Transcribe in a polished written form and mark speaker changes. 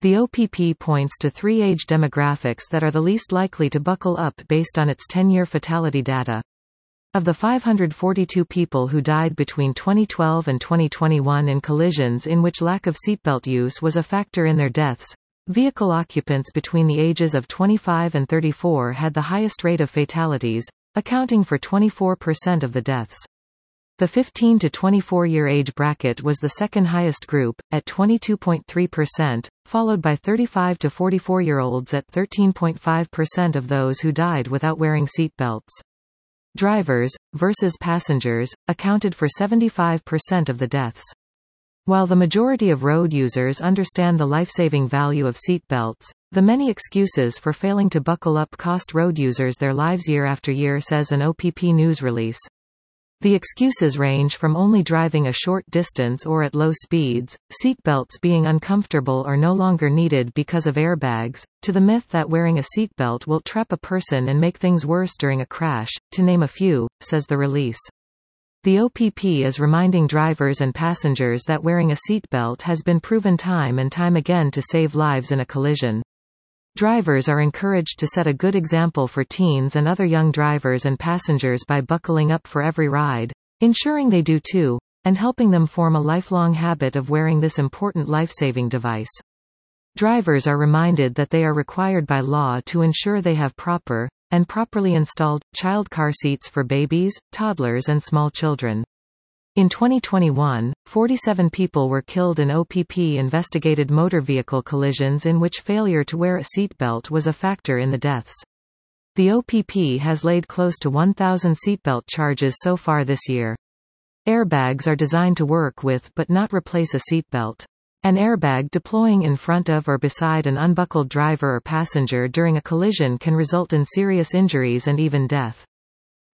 Speaker 1: The OPP points to 3 age demographics that are the least likely to buckle up based on its 10-year fatality data. Of the 542 people who died between 2012 and 2021 in collisions in which lack of seatbelt use was a factor in their deaths, vehicle occupants between the ages of 25 and 34 had the highest rate of fatalities, accounting for 24% of the deaths. The 15 to 24-year age bracket was the second highest group, at 22.3%, followed by 35 to 44-year-olds at 13.5% of those who died without wearing seatbelts. Drivers, versus passengers, accounted for 75% of the deaths. While the majority of road users understand the life-saving value of seatbelts, the many excuses for failing to buckle up cost road users their lives year after year, says an OPP news release. The excuses range from only driving a short distance or at low speeds, seatbelts being uncomfortable or no longer needed because of airbags, to the myth that wearing a seatbelt will trap a person and make things worse during a crash, to name a few, says the release. The OPP is reminding drivers and passengers that wearing a seatbelt has been proven time and time again to save lives in a collision. Drivers are encouraged to set a good example for teens and other young drivers and passengers by buckling up for every ride, ensuring they do too, and helping them form a lifelong habit of wearing this important life-saving device. Drivers are reminded that they are required by law to ensure they have proper, and properly installed, child car seats for babies, toddlers and small children. In 2021, 47 people were killed in OPP-investigated motor vehicle collisions in which failure to wear a seatbelt was a factor in the deaths. The OPP has laid close to 1,000 seatbelt charges so far this year. Airbags are designed to work with but not replace a seatbelt. An airbag deploying in front of or beside an unbuckled driver or passenger during a collision can result in serious injuries and even death.